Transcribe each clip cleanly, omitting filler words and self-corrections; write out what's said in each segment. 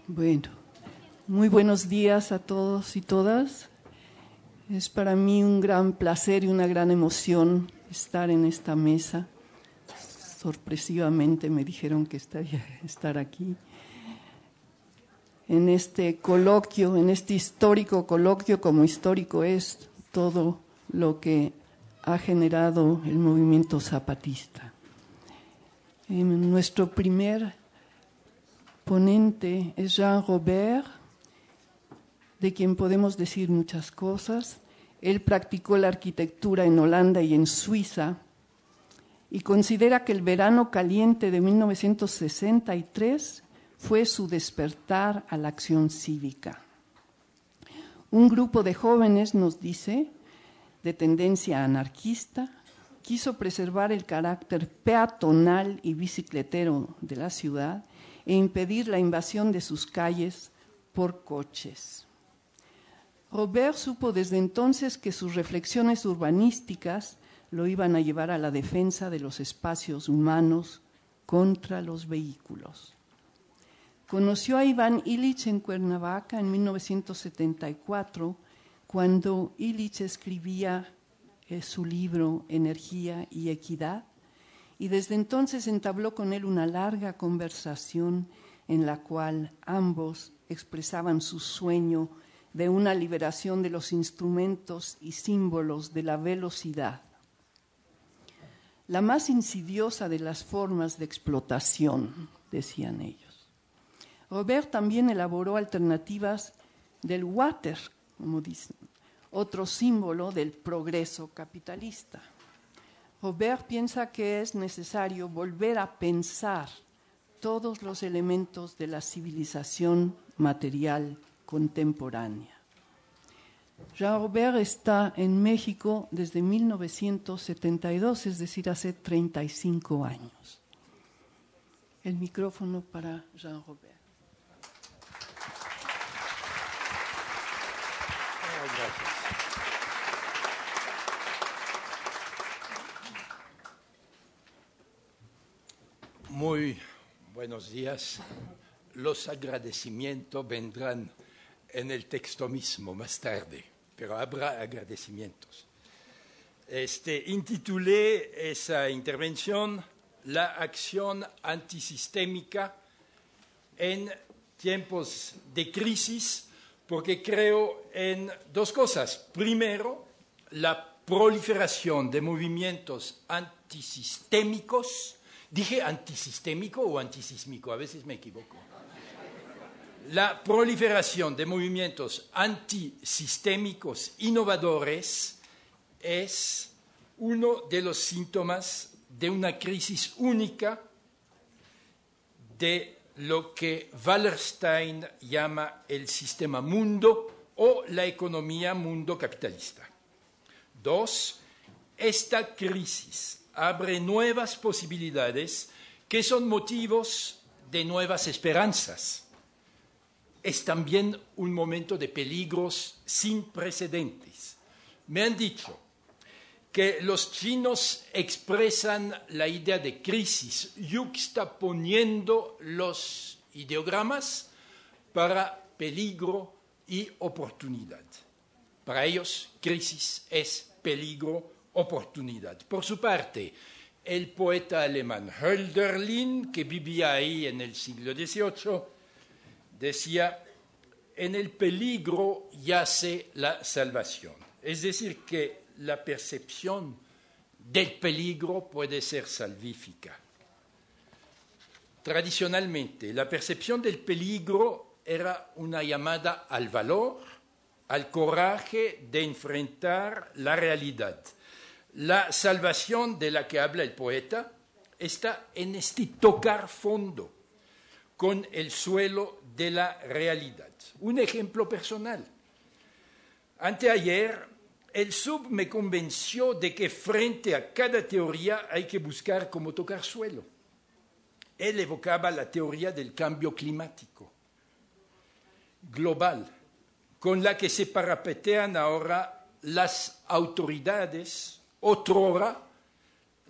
Bueno, muy buenos días a todos y todas. Es para mí un gran placer y una gran emoción estar en esta mesa. Sorpresivamente me dijeron que estar aquí. En este coloquio, en este histórico coloquio, como histórico es todo lo que ha generado el movimiento zapatista. Nuestro primer ponente es Jean Robert, de quien podemos decir muchas cosas. Él practicó la arquitectura en Holanda y en Suiza y considera que el verano caliente de 1963 fue su despertar a la acción cívica. Un grupo de jóvenes, nos dice, de tendencia anarquista, quiso preservar el carácter peatonal y bicicletero de la ciudad e impedir la invasión de sus calles por coches. Robert supo desde entonces que sus reflexiones urbanísticas lo iban a llevar a la defensa de los espacios humanos contra los vehículos. Conoció a Iván Illich en Cuernavaca en 1974, cuando Illich escribía su libro Energía y Equidad, y desde entonces entabló con él una larga conversación en la cual ambos expresaban su sueño de una liberación de los instrumentos y símbolos de la velocidad, la más insidiosa de las formas de explotación, decían ellos. Robert también elaboró alternativas del water, como dicen, otro símbolo del progreso capitalista. Robert piensa que es necesario volver a pensar todos los elementos de la civilización material contemporánea. Jean Robert está en México desde 1972, es decir, hace 35 años. El micrófono para Jean Robert. Gracias. Muy buenos días. Los agradecimientos vendrán en el texto mismo más tarde, pero habrá agradecimientos. Intitulé esa intervención La acción antisistémica en tiempos de crisis, porque creo en dos cosas. Primero, la proliferación de movimientos antisistémicos. ¿Dije antisistémico o antisísmico? A veces me equivoco. La proliferación de movimientos antisistémicos innovadores es uno de los síntomas de una crisis única de lo que Wallerstein llama el sistema mundo o la economía mundo capitalista. Dos, esta crisis abre nuevas posibilidades que son motivos de nuevas esperanzas. Es también un momento de peligros sin precedentes. Me han dicho que los chinos expresan la idea de crisis yuxtaponiendo los ideogramas para peligro y oportunidad. Para ellos, crisis es peligro, oportunidad. Por su parte, el poeta alemán Hölderlin, que vivía ahí en el siglo XVIII, decía, en el peligro yace la salvación. Es decir, que la percepción del peligro puede ser salvífica. Tradicionalmente, la percepción del peligro era una llamada al valor, al coraje de enfrentar la realidad. La salvación de la que habla el poeta está en este tocar fondo con el suelo de la realidad. Un ejemplo personal. Anteayer, el sub me convenció de que frente a cada teoría hay que buscar cómo tocar suelo. Él evocaba la teoría del cambio climático global, con la que se parapetean ahora las autoridades, otrora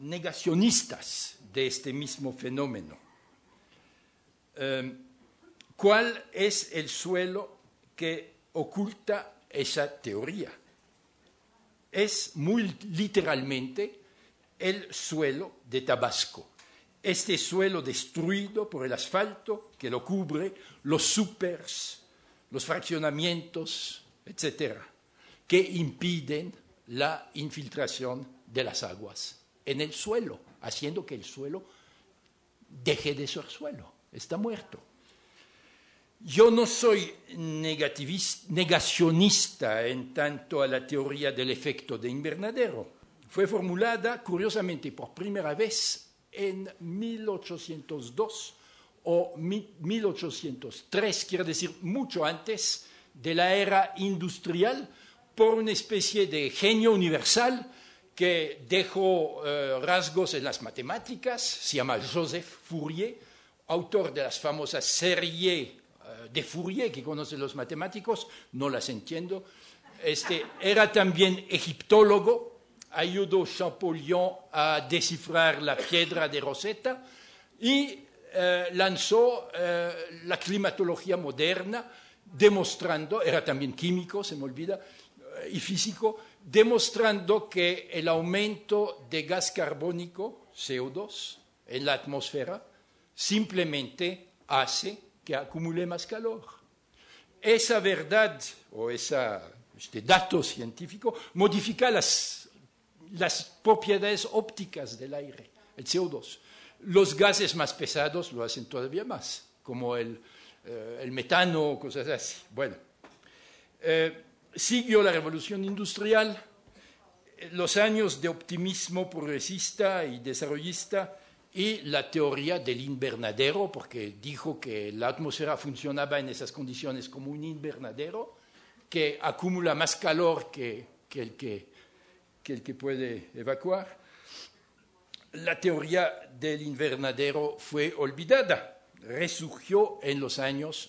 negacionistas de este mismo fenómeno. ¿Cuál es el suelo que oculta esa teoría? Es muy literalmente el suelo de Tabasco. Este suelo destruido por el asfalto que lo cubre, los supers, los fraccionamientos, etcétera, que impiden la infiltración de las aguas en el suelo, haciendo que el suelo deje de ser suelo, está muerto. Yo no soy negacionista en tanto a la teoría del efecto de invernadero. Fue formulada, curiosamente, por primera vez en 1802 o 1803, quiere decir mucho antes de la era industrial, por una especie de genio universal que dejó rasgos en las matemáticas. Se llama Joseph Fourier, autor de las famosas series de Fourier, que conocen los matemáticos, no las entiendo. Era también egiptólogo, ayudó Champollion a descifrar la piedra de Rosetta y lanzó la climatología moderna, demostrando, era también químico, se me olvida, y físico, demostrando que el aumento de gas carbónico, CO2, en la atmósfera, simplemente hace que acumule más calor. Esa verdad o este dato científico modifica las propiedades ópticas del aire, el CO2. Los gases más pesados lo hacen todavía más, como el metano o cosas así. Bueno, siguió la revolución industrial, los años de optimismo progresista y desarrollista y la teoría del invernadero, porque dijo que la atmósfera funcionaba en esas condiciones como un invernadero, que acumula más calor que el que puede evacuar. La teoría del invernadero fue olvidada, resurgió en los años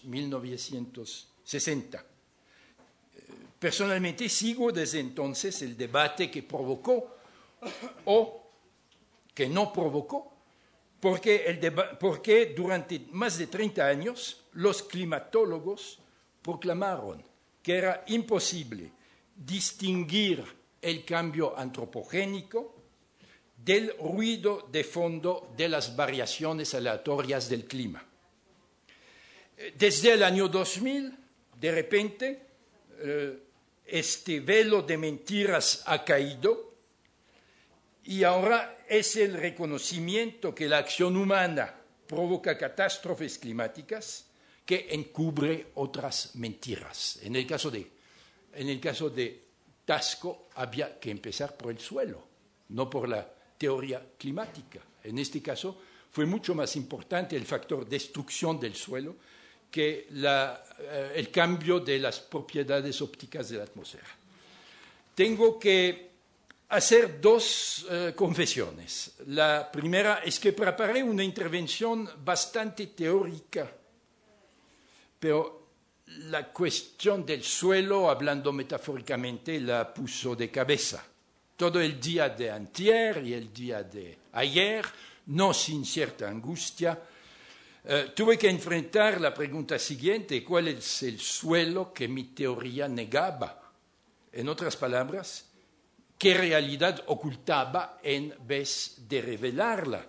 1960. Personalmente sigo desde entonces el debate que provocó o que no provocó, porque durante más de 30 años los climatólogos proclamaron que era imposible distinguir el cambio antropogénico del ruido de fondo de las variaciones aleatorias del clima. Desde el año 2000, de repente, este velo de mentiras ha caído y ahora es el reconocimiento que la acción humana provoca catástrofes climáticas que encubre otras mentiras. En el caso de Tasco había que empezar por el suelo, no por la teoría climática. En este caso fue mucho más importante el factor destrucción del suelo que el cambio de las propiedades ópticas de la atmósfera. Tengo que hacer dos confesiones. La primera es que preparé una intervención bastante teórica, pero la cuestión del suelo, hablando metafóricamente, la puso de cabeza. Todo el día de antier y el día de ayer, no sin cierta angustia, tuve que enfrentar la pregunta siguiente: ¿cuál es el suelo que mi teoría negaba? En otras palabras, ¿qué realidad ocultaba en vez de revelarla?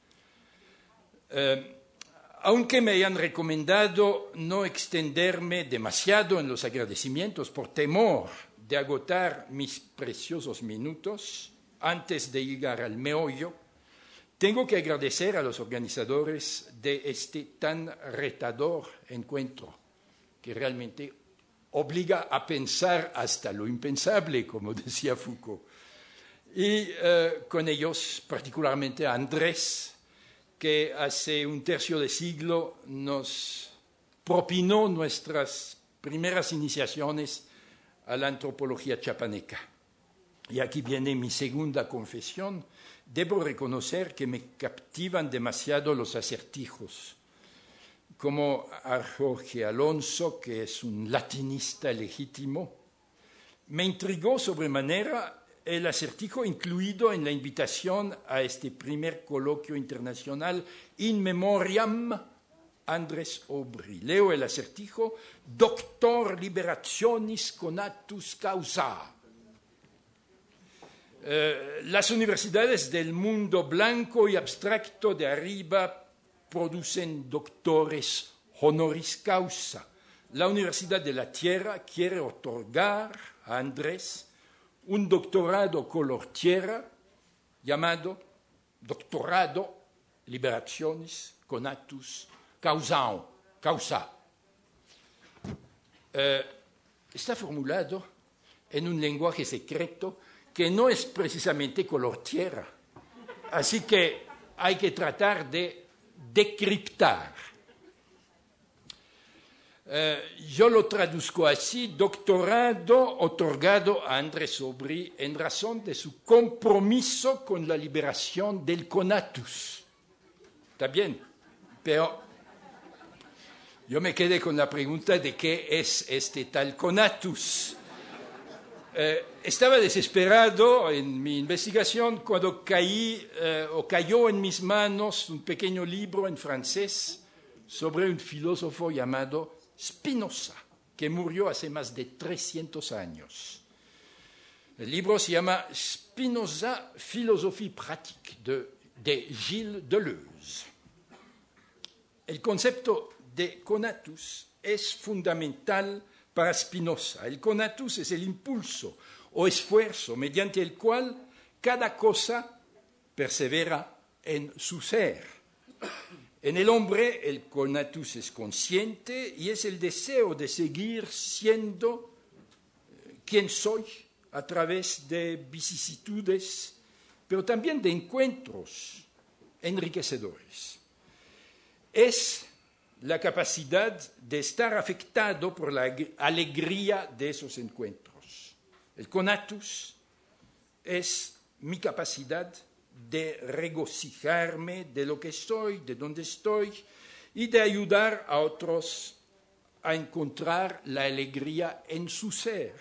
Aunque me hayan recomendado no extenderme demasiado en los agradecimientos por temor de agotar mis preciosos minutos antes de llegar al meollo, tengo que agradecer a los organizadores de este tan retador encuentro, que realmente obliga a pensar hasta lo impensable, como decía Foucault. Y con ellos, particularmente a Andrés, que hace un tercio de siglo nos propinó nuestras primeras iniciaciones a la antropología chiapaneca. Y aquí viene mi segunda confesión. Debo reconocer que me captivan demasiado los acertijos, como a Jorge Alonso, que es un latinista legítimo. Me intrigó sobremanera el acertijo incluido en la invitación a este primer coloquio internacional In Memoriam Andrés Aubry. Leo el acertijo: Doctor liberationis conatus causa. Las universidades del mundo blanco y abstracto de arriba producen doctores honoris causa. La Universidad de la Tierra quiere otorgar a Andrés un doctorado color tierra llamado Doctorado Liberationis Conatus Causa. Está formulado en un lenguaje secreto que no es precisamente color tierra. Así que hay que tratar de decriptar. Yo lo traduzco así: doctorado otorgado a Andrés Aubry en razón de su compromiso con la liberación del conatus. Está bien, pero yo me quedé con la pregunta de qué es este tal conatus. Estaba desesperado en mi investigación cuando cayó en mis manos un pequeño libro en francés sobre un filósofo llamado Spinoza, que murió hace más de 300 años. El libro se llama Spinoza, Philosophie pratique, de Gilles Deleuze. El concepto de conatus es fundamental para Spinoza. El conatus es el impulso o esfuerzo mediante el cual cada cosa persevera en su ser. En el hombre, el conatus es consciente y es el deseo de seguir siendo quien soy a través de vicisitudes, pero también de encuentros enriquecedores. Es la capacidad de estar afectado por la alegría de esos encuentros. El conatus es mi capacidad de regocijarme de lo que soy, de donde estoy, y de ayudar a otros a encontrar la alegría en su ser.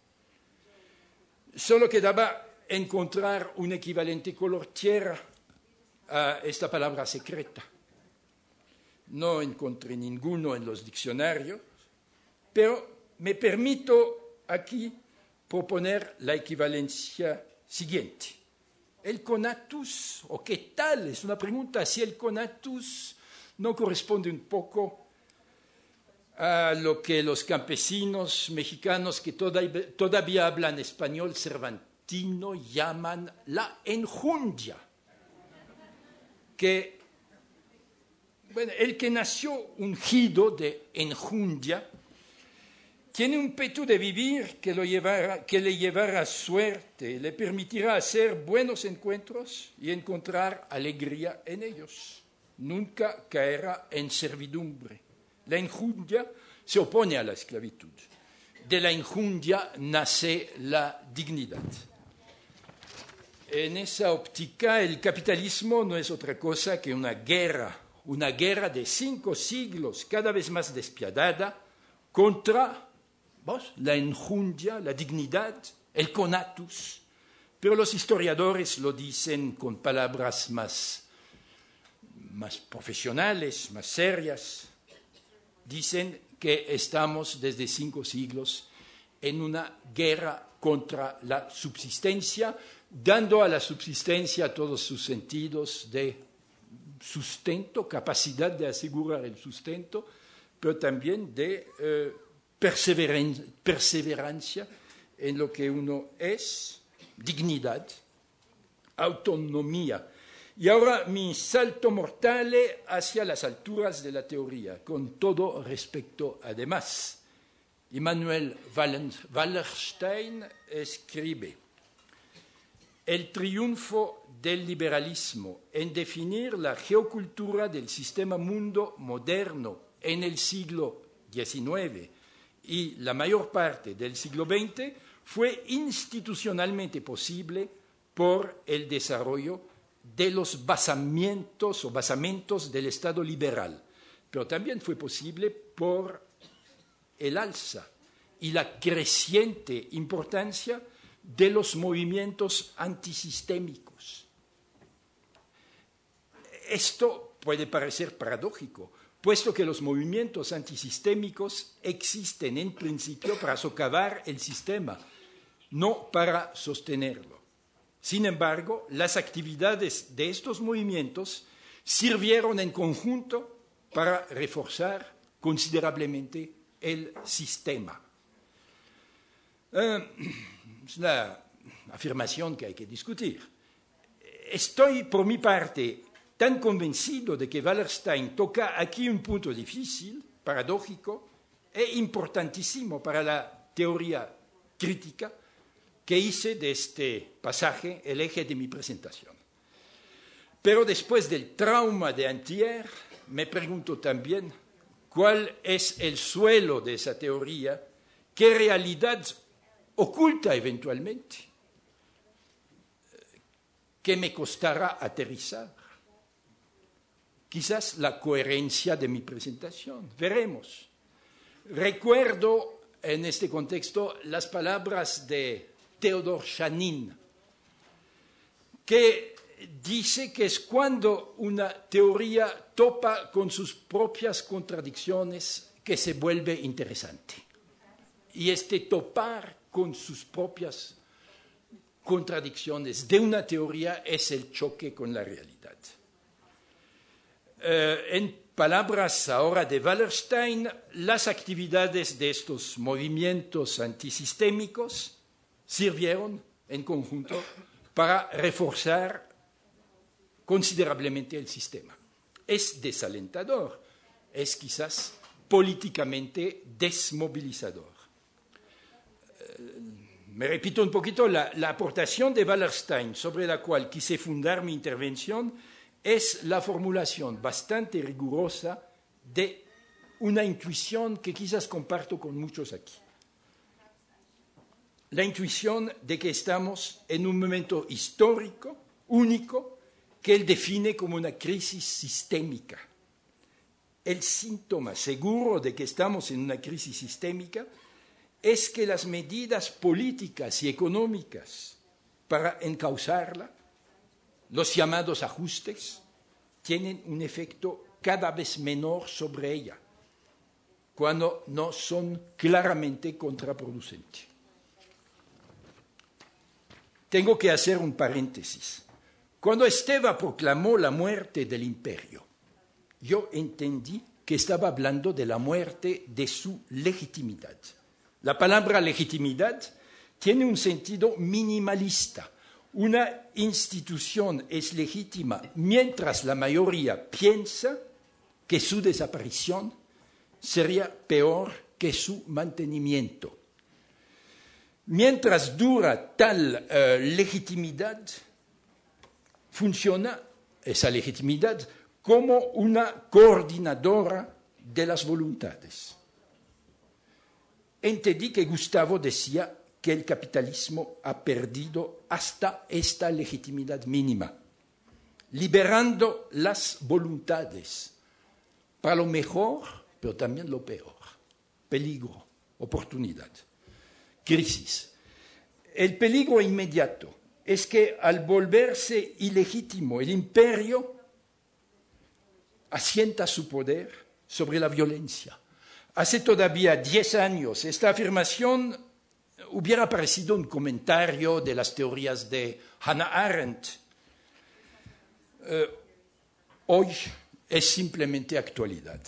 Solo quedaba encontrar un equivalente color tierra a esta palabra secreta. No encontré ninguno en los diccionarios, pero me permito aquí proponer la equivalencia siguiente. El conatus, o qué tal, es una pregunta si el conatus no corresponde un poco a lo que los campesinos mexicanos que todavía hablan español cervantino llaman la enjundia, que bueno, el que nació ungido de enjundia tiene un peto de vivir que le llevará suerte, le permitirá hacer buenos encuentros y encontrar alegría en ellos. Nunca caerá en servidumbre. La enjundia se opone a la esclavitud. De la enjundia nace la dignidad. En esa óptica, el capitalismo no es otra cosa que una guerra de 5 siglos, cada vez más despiadada, contra la enjundia, la dignidad, el conatus. Pero los historiadores lo dicen con palabras más profesionales, más serias. Dicen que estamos desde 5 siglos en una guerra contra la subsistencia, dando a la subsistencia todos sus sentidos de sustento, capacidad de asegurar el sustento, pero también de perseverancia en lo que uno es, dignidad, autonomía. Y ahora mi salto mortal hacia las alturas de la teoría, con todo respeto además. Immanuel Wallerstein escribe: el triunfo del liberalismo en definir la geocultura del sistema mundo moderno en el siglo XIX y la mayor parte del siglo XX fue institucionalmente posible por el desarrollo de los basamentos del Estado liberal, pero también fue posible por el alza y la creciente importancia de los movimientos antisistémicos. Esto puede parecer paradójico, puesto que los movimientos antisistémicos existen en principio para socavar el sistema, no para sostenerlo. Sin embargo, las actividades de estos movimientos sirvieron en conjunto para reforzar considerablemente el sistema. Es una afirmación que hay que discutir. Estoy, por mi parte, tan convencido de que Wallerstein toca aquí un punto difícil, paradójico e importantísimo para la teoría crítica, que hice de este pasaje el eje de mi presentación. Pero después del trauma de antier, me pregunto también cuál es el suelo de esa teoría, qué realidad oculta eventualmente, qué me costará aterrizar. Quizás la coherencia de mi presentación, veremos. Recuerdo en este contexto las palabras de Theodor Chanin, que dice que es cuando una teoría topa con sus propias contradicciones que se vuelve interesante. Y este topar con sus propias contradicciones de una teoría es el choque con la realidad. En palabras ahora de Wallerstein, las actividades de estos movimientos antisistémicos sirvieron en conjunto para reforzar considerablemente el sistema. Es desalentador, es quizás políticamente desmovilizador. Me repito un poquito, la aportación de Wallerstein sobre la cual quise fundar mi intervención es la formulación bastante rigurosa de una intuición que quizás comparto con muchos aquí. La intuición de que estamos en un momento histórico, único, que él define como una crisis sistémica. El síntoma seguro de que estamos en una crisis sistémica es que las medidas políticas y económicas para encauzarla, los llamados ajustes, tienen un efecto cada vez menor sobre ella, cuando no son claramente contraproducentes. Tengo que hacer un paréntesis. Cuando Esteva proclamó la muerte del imperio, yo entendí que estaba hablando de la muerte de su legitimidad. La palabra legitimidad tiene un sentido minimalista. Una institución es legítima mientras la mayoría piensa que su desaparición sería peor que su mantenimiento. Mientras dura tal legitimidad, funciona esa legitimidad como una coordinadora de las voluntades. Entendí que Gustavo decía que el capitalismo ha perdido hasta esta legitimidad mínima, liberando las voluntades para lo mejor, pero también lo peor, peligro, oportunidad, crisis. El peligro inmediato es que al volverse ilegítimo el imperio asienta su poder sobre la violencia. Hace todavía 10 años esta afirmación hubiera parecido un comentario de las teorías de Hannah Arendt. Hoy es simplemente actualidad.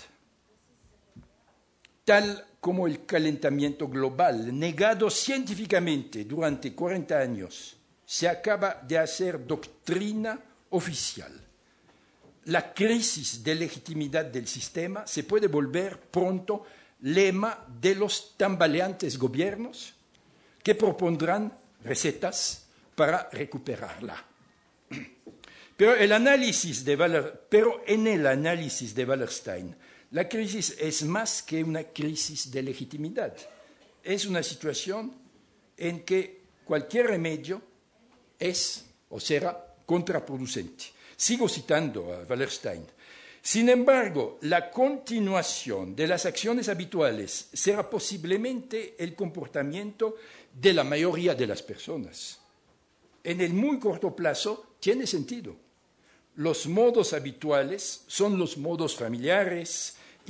Tal como el calentamiento global, negado científicamente durante 40 años, se acaba de hacer doctrina oficial. La crisis de legitimidad del sistema se puede volver pronto lema de los tambaleantes gobiernos que propondrán recetas para recuperarla. Pero en el análisis de Wallerstein, la crisis es más que una crisis de legitimidad. Es una situación en que cualquier remedio es o será contraproducente. Sigo citando a Wallerstein. Sin embargo, la continuación de las acciones habituales será posiblemente el comportamiento de la mayoría de las personas. En el muy corto plazo tiene sentido. Los modos habituales son los modos familiares,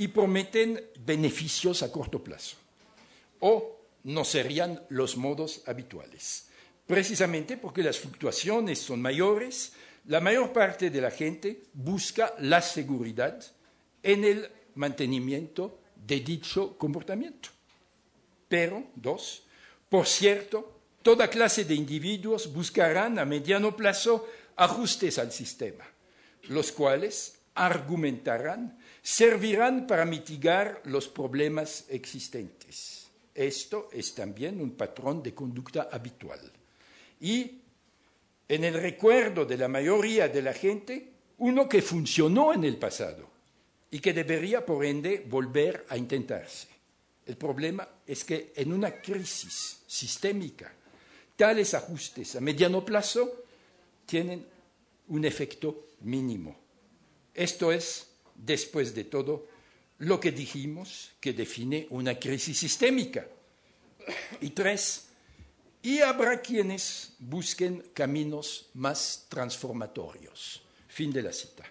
y prometen beneficios a corto plazo, o no serían los modos habituales. Precisamente porque las fluctuaciones son mayores, la mayor parte de la gente busca la seguridad en el mantenimiento de dicho comportamiento. Pero, dos, por cierto, toda clase de individuos buscarán a mediano plazo ajustes al sistema, los cuales argumentarán, servirán para mitigar los problemas existentes. Esto es también un patrón de conducta habitual. Y en el recuerdo de la mayoría de la gente, uno que funcionó en el pasado y que debería, por ende, volver a intentarse. El problema es que en una crisis sistémica, tales ajustes a mediano plazo tienen un efecto mínimo. Esto es, después de todo, lo que dijimos que define una crisis sistémica. Y tres, y habrá quienes busquen caminos más transformatorios. Fin de la cita.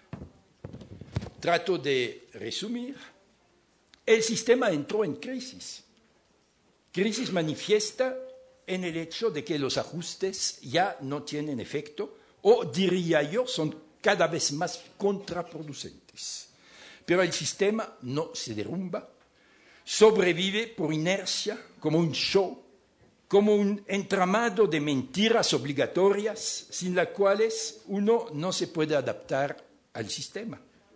Trato de resumir. El sistema entró en crisis. Crisis manifiesta en el hecho de que los ajustes ya no tienen efecto, o diría yo, son cada vez más contraproducentes. Pero el sistema no se derrumba, sobrevive por inercia, como un show, como un entramado de mentiras obligatorias sin las cuales uno no se puede adaptar al sistema.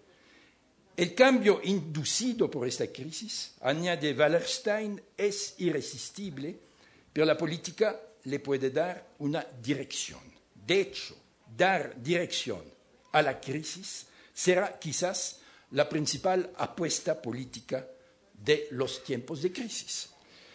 El cambio inducido por esta crisis, añade Wallerstein, es irresistible, pero la política le puede dar una dirección. De hecho, dar dirección a la crisis será quizás la principal apuesta política de los tiempos de crisis.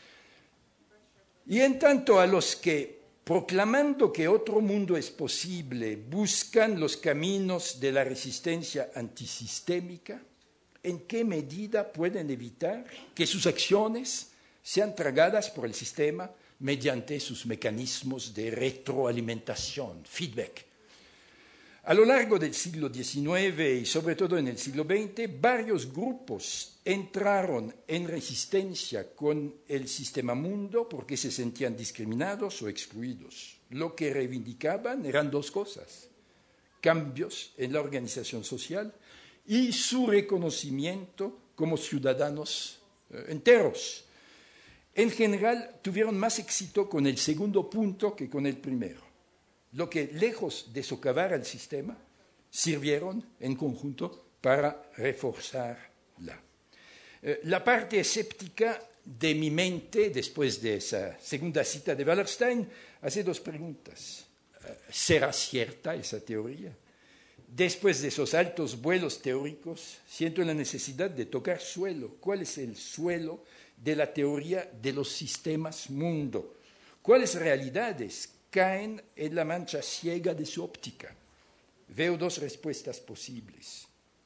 Y en tanto a los que, proclamando que otro mundo es posible, buscan los caminos de la resistencia antisistémica, ¿en qué medida pueden evitar que sus acciones sean tragadas por el sistema mediante sus mecanismos de retroalimentación, feedback? A lo largo del siglo XIX y sobre todo en el siglo XX, varios grupos entraron en resistencia con el sistema mundo porque se sentían discriminados o excluidos. Lo que reivindicaban eran dos cosas: cambios en la organización social y su reconocimiento como ciudadanos enteros. En general, tuvieron más éxito con el segundo punto que con el primero, lo que, lejos de socavar al sistema, sirvieron en conjunto para reforzarla. La parte escéptica de mi mente, después de esa segunda cita de Wallerstein, hace dos preguntas. ¿Será cierta esa teoría? Después de esos altos vuelos teóricos, siento la necesidad de tocar suelo. ¿Cuál es el suelo de la teoría de los sistemas mundo? ¿Cuáles realidades caen en la mancha ciega de su óptica? Veo dos respuestas posibles.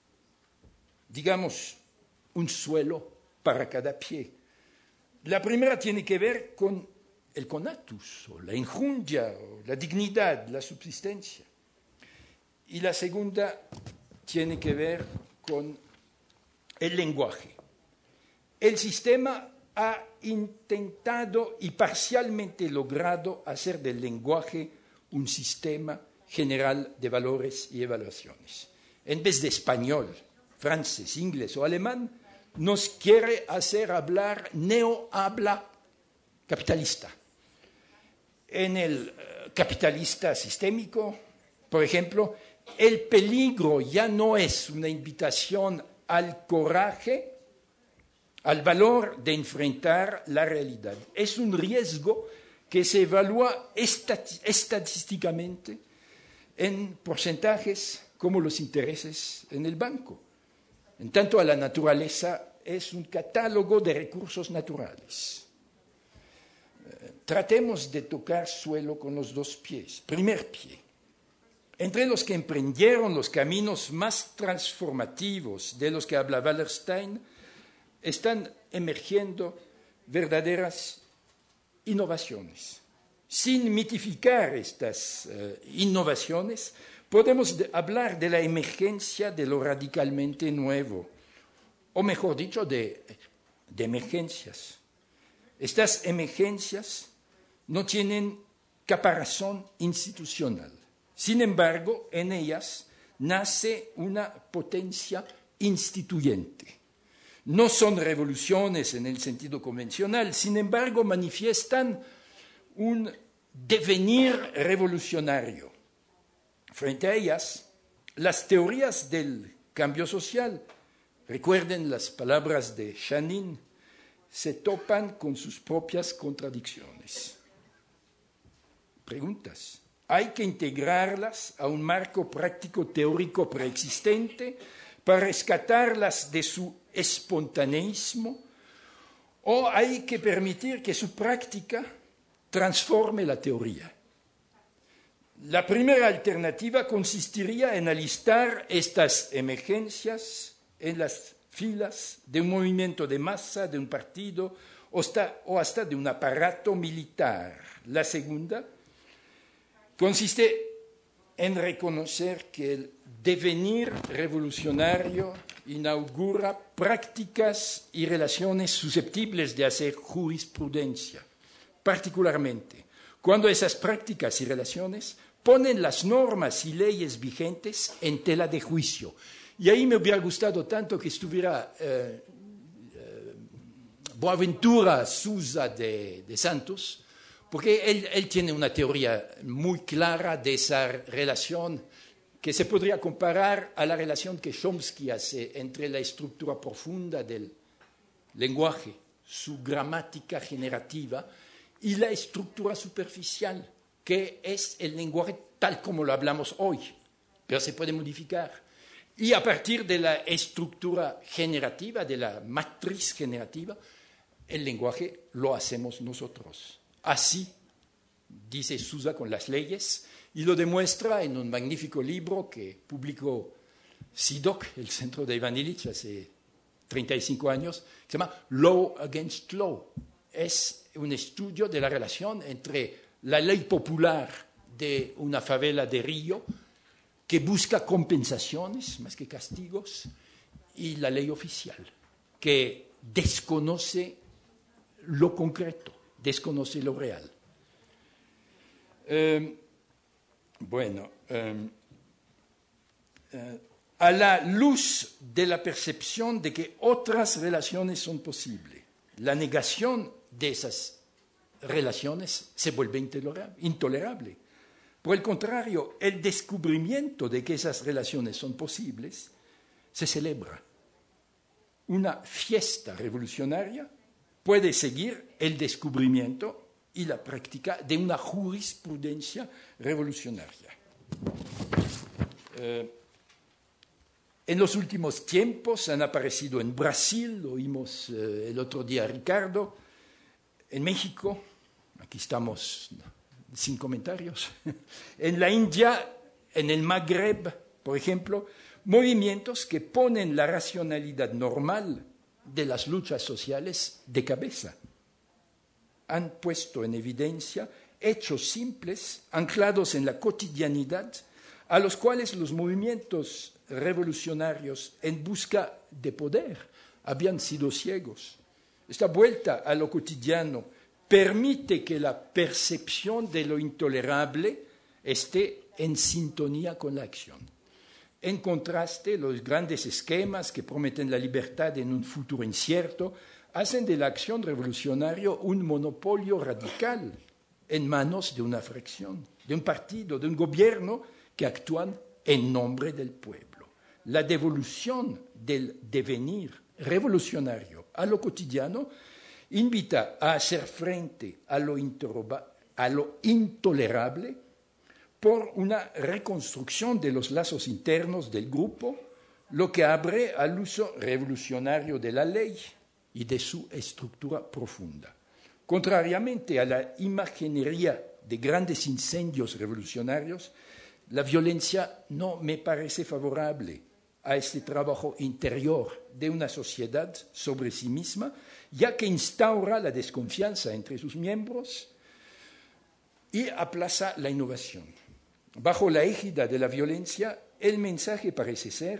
Digamos, un suelo para cada pie. La primera tiene que ver con el conatus, o la enjundia, o la dignidad, la subsistencia. Y la segunda tiene que ver con el lenguaje. El sistema ha intentado y parcialmente logrado hacer del lenguaje un sistema general de valores y evaluaciones. En vez de español, francés, inglés o alemán, nos quiere hacer hablar neohabla capitalista. En el capitalista sistémico, por ejemplo, el peligro ya no es una invitación al coraje, al valor de enfrentar la realidad. Es un riesgo que se evalúa estadísticamente en porcentajes como los intereses en el banco. En tanto a la naturaleza es un catálogo de recursos naturales. Tratemos de tocar suelo con los dos pies. Primer pie. Entre los que emprendieron los caminos más transformativos de los que habla Wallerstein, están emergiendo verdaderas innovaciones. Sin mitificar estas innovaciones, podemos hablar de la emergencia de lo radicalmente nuevo, o mejor dicho, de emergencias. Estas emergencias no tienen caparazón institucional. Sin embargo, en ellas nace una potencia instituyente. No son revoluciones en el sentido convencional, sin embargo, manifiestan un devenir revolucionario. Frente a ellas, las teorías del cambio social, recuerden las palabras de Shanin, se topan con sus propias contradicciones. Preguntas. ¿Hay que integrarlas a un marco práctico teórico preexistente para rescatarlas de su espontaneísmo? ¿O hay que permitir que su práctica transforme la teoría? La primera alternativa consistiría en alistar estas emergencias en las filas de un movimiento de masa, de un partido o hasta de un aparato militar. La segunda consiste en reconocer que el devenir revolucionario inaugura prácticas y relaciones susceptibles de hacer jurisprudencia, particularmente cuando esas prácticas y relaciones ponen las normas y leyes vigentes en tela de juicio. Y ahí me hubiera gustado tanto que estuviera Boaventura Sousa de Santos, porque él tiene una teoría muy clara de esa relación que se podría comparar a la relación que Chomsky hace entre la estructura profunda del lenguaje, su gramática generativa, y la estructura superficial, que es el lenguaje tal como lo hablamos hoy, pero se puede modificar. Y a partir de la estructura generativa, de la matriz generativa, el lenguaje lo hacemos nosotros. Así, dice Sousa con las leyes, y lo demuestra en un magnífico libro que publicó CIDOC, el Centro de Ivan Illich, hace 35 años, que se llama Law Against Law. Es un estudio de la relación entre la ley popular de una favela de Río, que busca compensaciones más que castigos, y la ley oficial, que desconoce lo concreto, desconoce lo real. A la luz de la percepción de que otras relaciones son posibles, la negación de esas relaciones se vuelve intolerable. Por el contrario, el descubrimiento de que esas relaciones son posibles se celebra. Una fiesta revolucionaria puede seguir el descubrimiento y la práctica de una jurisprudencia revolucionaria. En los últimos tiempos han aparecido en Brasil, lo oímos el otro día Ricardo, en México, aquí estamos sin comentarios, en la India, en el Magreb, por ejemplo, movimientos que ponen la racionalidad normal de las luchas sociales de cabeza. Han puesto en evidencia hechos simples, anclados en la cotidianidad, a los cuales los movimientos revolucionarios en busca de poder habían sido ciegos. Esta vuelta a lo cotidiano permite que la percepción de lo intolerable esté en sintonía con la acción. En contraste, los grandes esquemas que prometen la libertad en un futuro incierto hacen de la acción revolucionaria un monopolio radical en manos de una fracción, de un partido, de un gobierno que actúan en nombre del pueblo. La devolución del devenir revolucionario a lo cotidiano invita a hacer frente a lo intolerable por una reconstrucción de los lazos internos del grupo, lo que abre al uso revolucionario de la ley y de su estructura profunda. Contrariamente a la imaginería de grandes incendios revolucionarios, la violencia no me parece favorable a este trabajo interior de una sociedad sobre sí misma, ya que instaura la desconfianza entre sus miembros y aplaza la innovación. Bajo la égida de la violencia, el mensaje parece ser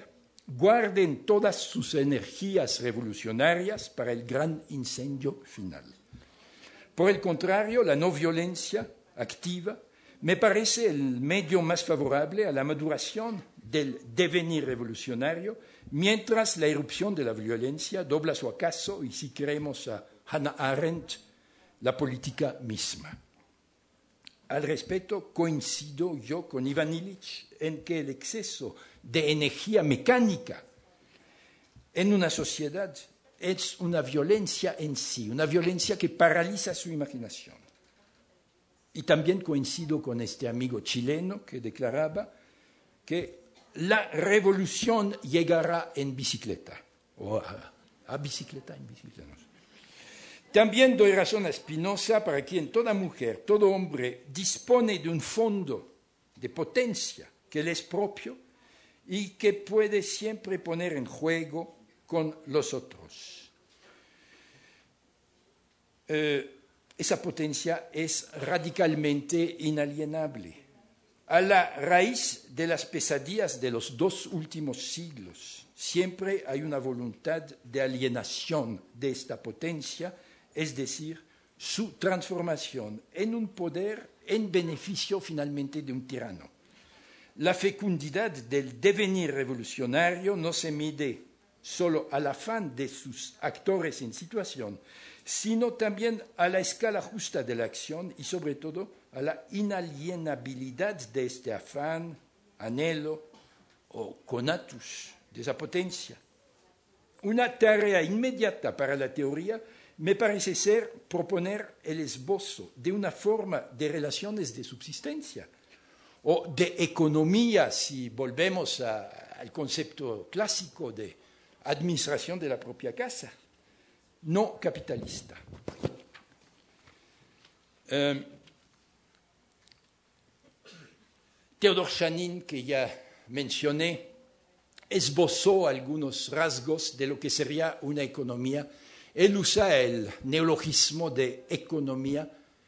guarden todas sus energías revolucionarias para el gran incendio final. Por el contrario, la no violencia activa me parece el medio más favorable a la maduración del devenir revolucionario, mientras la irrupción de la violencia dobla su acaso y, si queremos a Hannah Arendt, la política misma. Al respecto, coincido yo con Ivan Illich en que el exceso de energía mecánica en una sociedad es una violencia en sí, una violencia que paraliza su imaginación. Y también coincido con este amigo chileno que declaraba que la revolución llegará en bicicleta, o a bicicleta, en bicicleta, no sé. También doy razón a Spinoza, para quien toda mujer, todo hombre dispone de un fondo de potencia que le es propio y que puede siempre poner en juego con los otros. Esa potencia es radicalmente inalienable. A la raíz de las pesadillas de los 2 últimos siglos, siempre hay una voluntad de alienación de esta potencia, es decir, su transformación en un poder en beneficio finalmente de un tirano. La fecundidad del devenir revolucionario no se mide solo al afán de sus actores en situación, sino también a la escala justa de la acción y sobre todo a la inalienabilidad de este afán, anhelo o conatus de esa potencia. Una tarea inmediata para la teoría me parece ser proponer el esbozo de una forma de relaciones de subsistencia o de economía, si volvemos al concepto clásico de administración de la propia casa, no capitalista. Theodor Chanin, que ya mencioné, esbozó algunos rasgos de lo que sería una economía. Él usa el neologismo de economía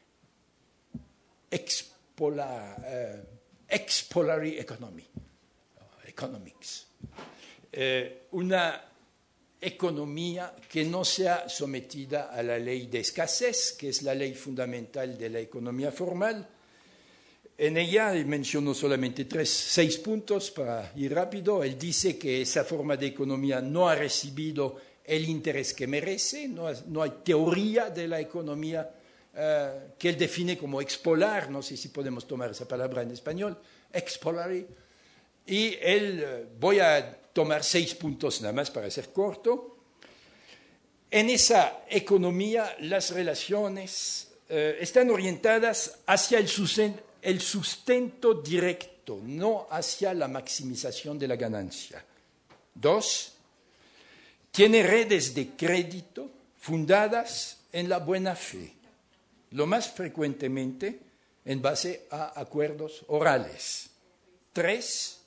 expolary economy, economics. Una economía que no sea sometida a la ley de escasez, que es la ley fundamental de la economía formal. En ella menciono solamente 6 puntos para ir rápido. Él dice que esa forma de economía no ha recibido el interés que merece, no hay teoría de la economía que él define como expolar, no sé si podemos tomar esa palabra en español, expolary. Y voy a tomar 6 puntos nada más para ser corto. En esa economía las relaciones están orientadas hacia el sustento directo, no hacia la maximización de la ganancia. 2, tiene redes de crédito fundadas en la buena fe, lo más frecuentemente en base a acuerdos orales. 3,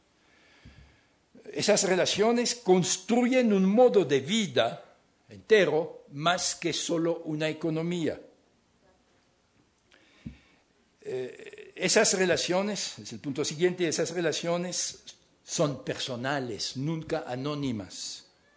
esas relaciones construyen un modo de vida entero más que solo una economía. Esas relaciones, es el punto siguiente, esas relaciones son personales, nunca anónimas.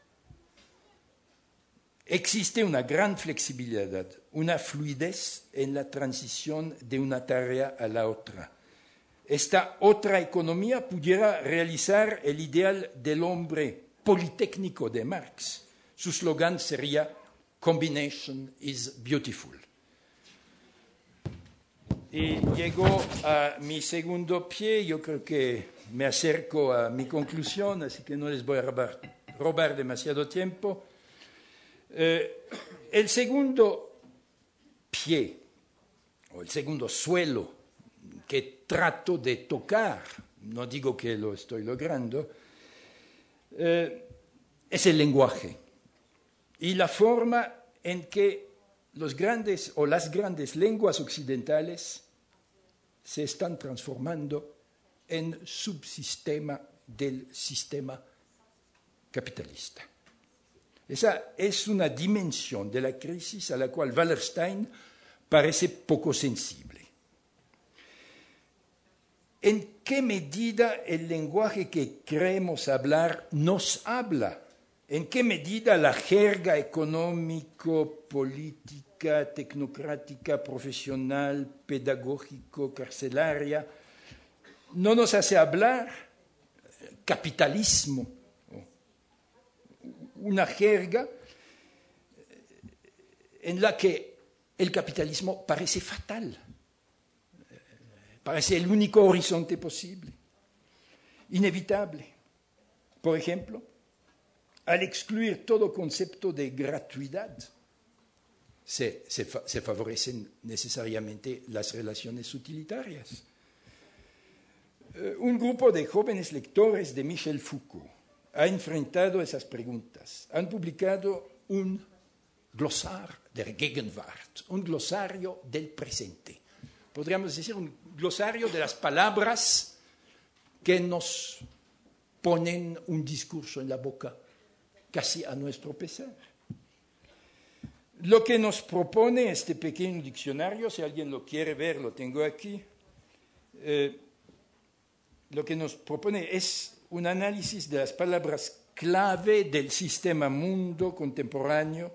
Existe una gran flexibilidad, una fluidez en la transición de una tarea a la otra. Esta otra economía pudiera realizar el ideal del hombre politécnico de Marx. Su slogan sería "Combination is beautiful". Y llego a mi segundo pie, yo creo que me acerco a mi conclusión, así que no les voy a robar demasiado tiempo. El segundo pie, o el segundo suelo que trato de tocar, no digo que lo estoy logrando, es el lenguaje y la forma en que las grandes lenguas occidentales se están transformando en subsistema del sistema capitalista. Esa es una dimensión de la crisis a la cual Wallerstein parece poco sensible. ¿En qué medida el lenguaje que creemos hablar nos habla? ¿En qué medida la jerga económico, política, tecnocrática, profesional, pedagógico, carcelaria no nos hace hablar? Capitalismo, una jerga en la que el capitalismo parece fatal, parece el único horizonte posible, inevitable. Por ejemplo, al excluir todo concepto de gratuidad, se favorecen necesariamente las relaciones utilitarias. Un grupo de jóvenes lectores de Michel Foucault ha enfrentado esas preguntas. Han publicado un glosar der Gegenwart, un glosario del presente. Podríamos decir un glosario de las palabras que nos ponen un discurso en la boca, casi a nuestro pesar. Lo que nos propone este pequeño diccionario, si alguien lo quiere ver, lo tengo aquí, lo que nos propone es un análisis de las palabras clave del sistema mundo contemporáneo.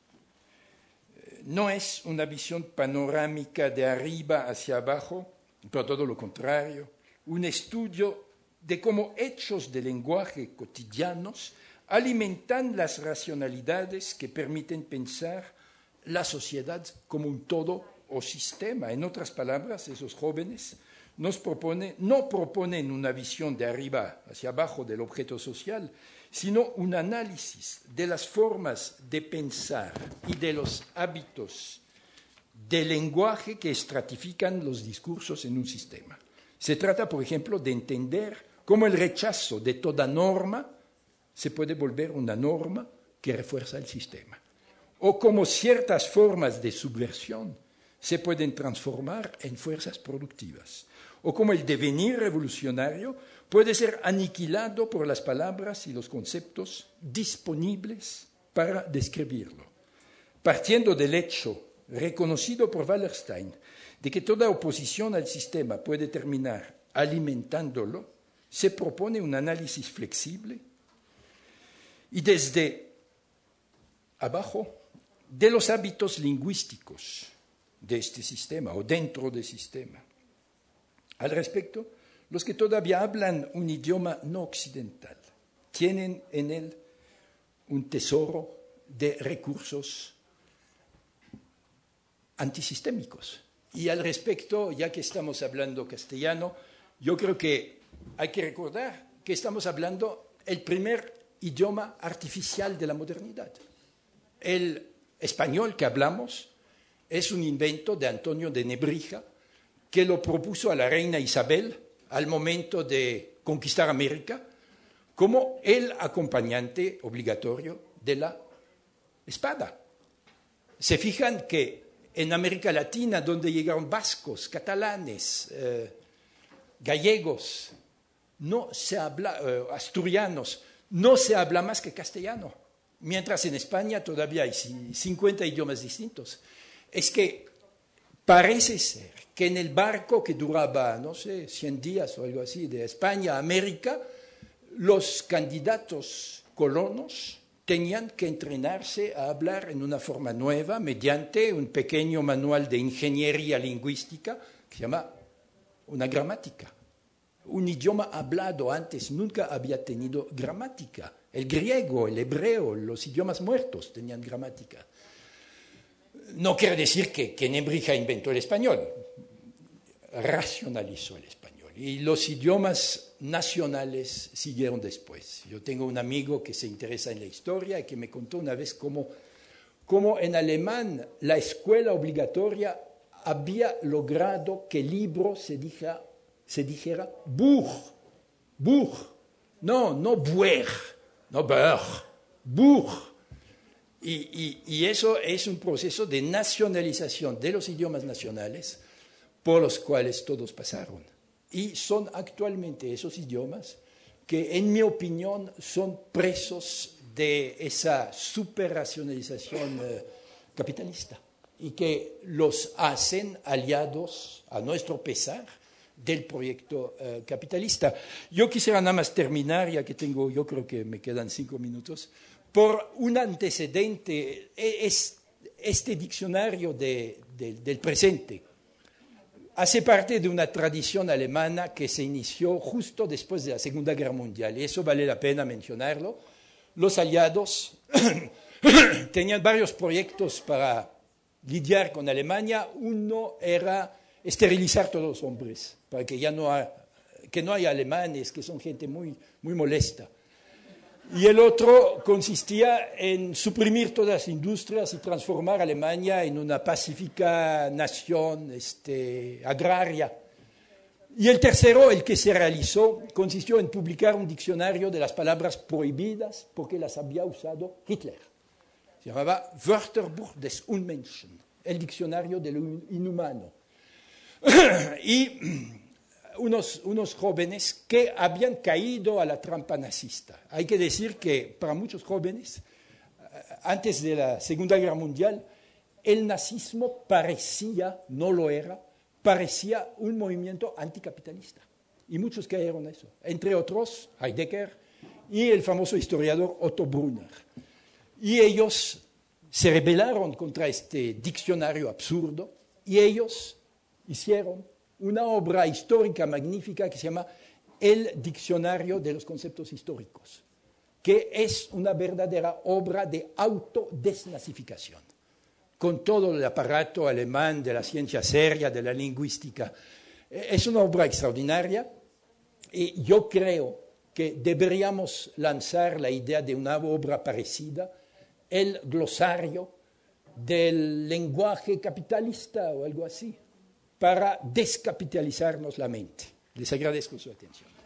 No es una visión panorámica de arriba hacia abajo, pero todo lo contrario, un estudio de cómo hechos de lenguaje cotidianos alimentan las racionalidades que permiten pensar la sociedad como un todo o sistema. En otras palabras, esos jóvenes no proponen una visión de arriba hacia abajo del objeto social, sino un análisis de las formas de pensar y de los hábitos del lenguaje que estratifican los discursos en un sistema. Se trata, por ejemplo, de entender cómo el rechazo de toda norma se puede volver una norma que refuerza el sistema, o cómo ciertas formas de subversión se pueden transformar en fuerzas productivas, o cómo el devenir revolucionario puede ser aniquilado por las palabras y los conceptos disponibles para describirlo. Partiendo del hecho reconocido por Wallerstein de que toda oposición al sistema puede terminar alimentándolo, se propone un análisis flexible y desde abajo de los hábitos lingüísticos de este sistema o dentro del sistema. Al respecto, los que todavía hablan un idioma no occidental tienen en él un tesoro de recursos antisistémicos. Y al respecto, ya que estamos hablando castellano, yo creo que hay que recordar que estamos hablando el primer idioma artificial de la modernidad. El español que hablamos es un invento de Antonio de Nebrija, que lo propuso a la reina Isabel al momento de conquistar América como el acompañante obligatorio de la espada. Se fijan que en América Latina, donde llegaron vascos, catalanes, gallegos, no se habla, asturianos, no se habla más que castellano, mientras en España todavía hay 50 idiomas distintos. Es que parece ser que en el barco que duraba, no sé, 100 días o algo así, de España a América, los candidatos colonos tenían que entrenarse a hablar en una forma nueva mediante un pequeño manual de ingeniería lingüística que se llama una gramática. Un idioma hablado antes nunca había tenido gramática. El griego, el hebreo, los idiomas muertos tenían gramática. No quiere decir que Nebrija inventó el español, racionalizó el español y los idiomas nacionales siguieron después. Yo tengo un amigo que se interesa en la historia y que me contó una vez cómo en alemán la escuela obligatoria había logrado que el libro se dijera Buch, no Buer, no Beur, Buch. Y eso es un proceso de nacionalización de los idiomas nacionales por los cuales todos pasaron. Y son actualmente esos idiomas que, en mi opinión, son presos de esa superracionalización capitalista y que los hacen aliados, a nuestro pesar, del proyecto capitalista. Yo quisiera nada más terminar, ya que yo creo que me quedan 5 minutos, por un antecedente, este diccionario del presente. Hace parte de una tradición alemana que se inició justo después de la Segunda Guerra Mundial, y eso vale la pena mencionarlo. Los aliados tenían varios proyectos para lidiar con Alemania. Uno era esterilizar todos los hombres, para que ya no haya alemanes, que son gente muy, muy molesta. Y el otro consistía en suprimir todas las industrias y transformar a Alemania en una pacífica nación agraria. Y el tercero, el que se realizó, consistió en publicar un diccionario de las palabras prohibidas porque las había usado Hitler. Se llamaba Wörterbuch des Unmenschen, el diccionario de lo inhumano. Y unos jóvenes que habían caído a la trampa nazista. Hay que decir que para muchos jóvenes, antes de la Segunda Guerra Mundial, el nazismo parecía, no lo era, parecía un movimiento anticapitalista. Y muchos cayeron en eso. Entre otros, Heidegger y el famoso historiador Otto Brunner. Y ellos se rebelaron contra este diccionario absurdo y ellos hicieron una obra histórica magnífica que se llama El Diccionario de los Conceptos Históricos, que es una verdadera obra de autodesnazificación, con todo el aparato alemán de la ciencia seria, de la lingüística. Es una obra extraordinaria y yo creo que deberíamos lanzar la idea de una obra parecida, el glosario del lenguaje capitalista o algo así, para descapitalizarnos la mente. Les agradezco su atención.